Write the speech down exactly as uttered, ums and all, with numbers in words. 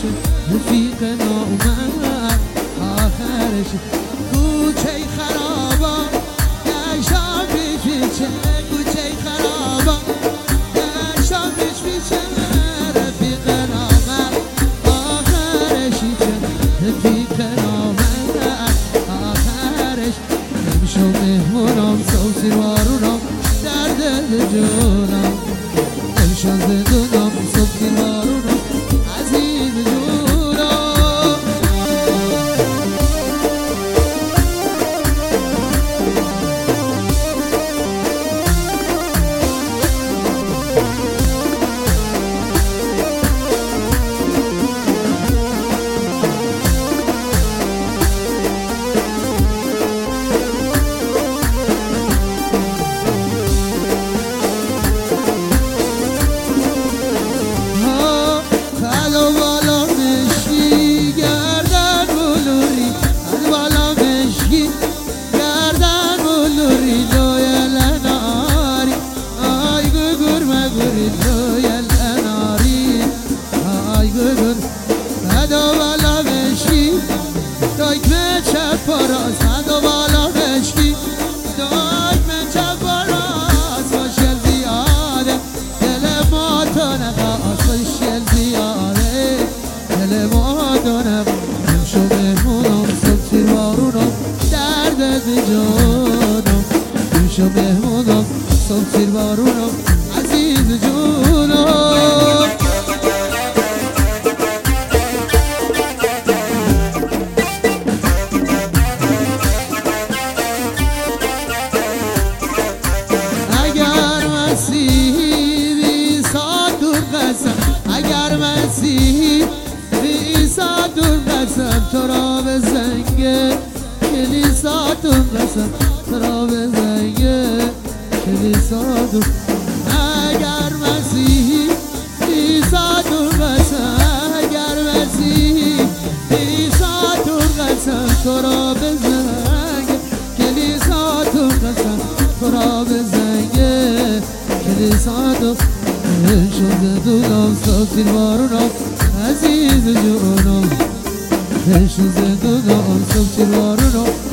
رفیق نامرد آخرش کوچه خرابا گشتم پیش پیچه کوچه خرابا گشتم پیش پیچه رفیق نامرد آخرشی چه رفیق نامرد آخرش نمیشو مهمونم صوتی وارونم در دل جونم نمیشو زندونم صوتی وارونم عزیز جونم شو مهمونم صبح سیر بارونم عزیز جونم اگر مسیحی بی سادور قسم اگر مسیحی بی سادور قسم تو را به زنگ کلیساتون قسم تو را به زنگ کلیساتون اگر مسیحی کلیساتون قسم اگر مسیحی کلیساتون قسم تو را به زنگ کلیساتون قسم تو را به زنگ کلیساتون شده دونم ساکتیر بارونم عزیز جونم شده دونم ساکتیر بارونم